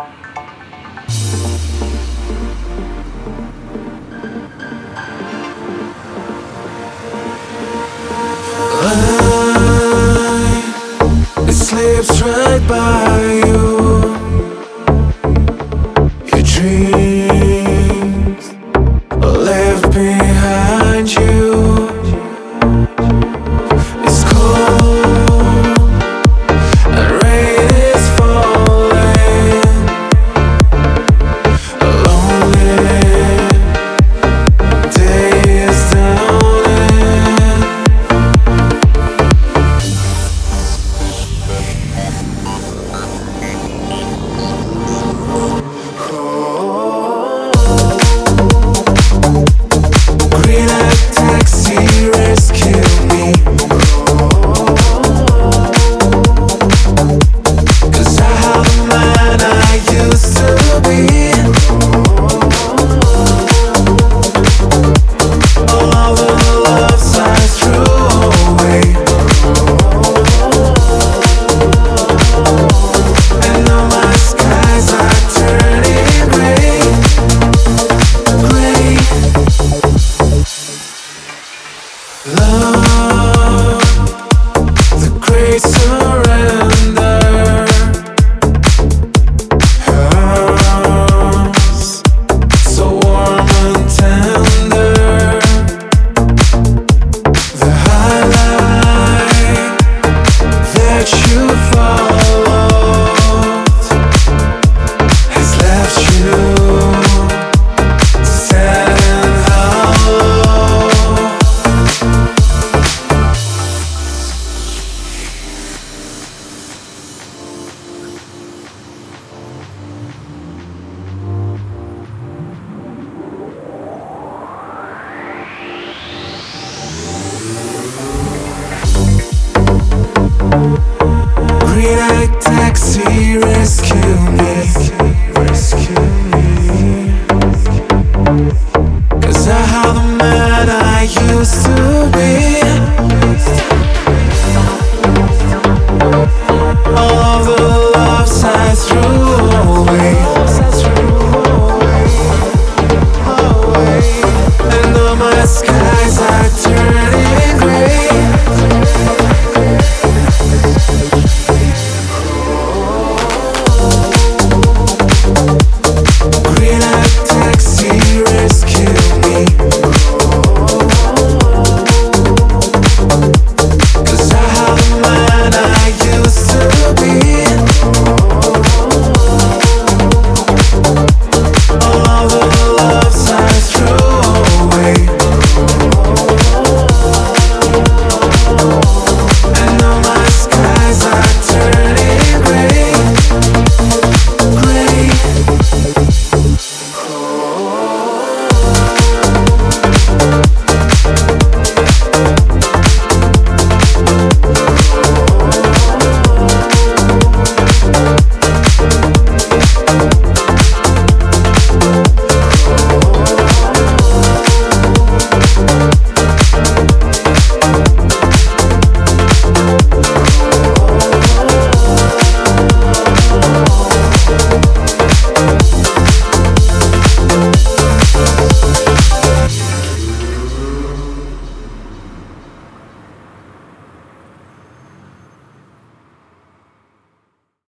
It slips right by you. Your dreams are left behind you. It's cold and rain is falling. A lonely day is dawning. Green light taxi, rescue me. 'Cause I have the man I used to be. All the loves I threw away, and now my skies are turning gray, gray. Love, the great surrender, hers, so warm and tender. The highlight that you followed has left you sad and hollow. Green light taxi, rescue